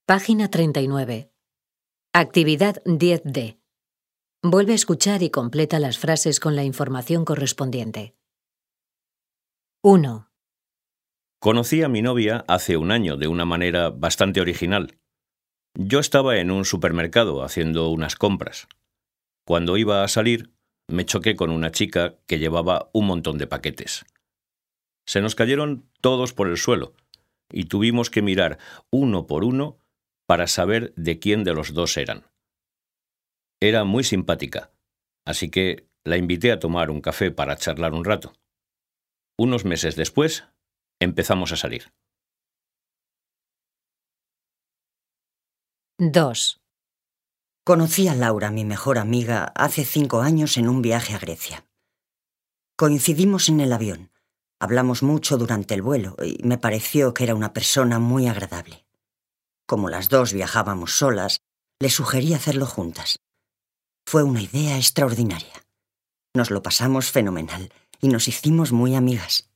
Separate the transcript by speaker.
Speaker 1: Página 39. Actividad 10D. Vuelve a escuchar y completa las frases con la información correspondiente. 1,
Speaker 2: Conocí a mi novia hace un año de una manera bastante original. Yo estaba en un supermercado haciendo unas compras. Cuando iba a salir, me choqué con una chica que llevaba un montón de paquetes. Se nos cayeron todos por el suelo y tuvimos que mirar uno por uno para saber de quién de los dos eran. Era muy simpática, así que la invité a tomar un café para charlar un rato. Unos meses después, empezamos a salir.
Speaker 1: 2,
Speaker 3: Conocí a Laura, mi mejor amiga, hace 5 años en un viaje a Grecia. Coincidimos en el avión. Hablamos mucho durante el vuelo y me pareció que era una persona muy agradable. Como las dos viajábamos solas, le sugerí hacerlo juntas. Fue una idea extraordinaria. Nos lo pasamos fenomenal y nos hicimos muy amigas.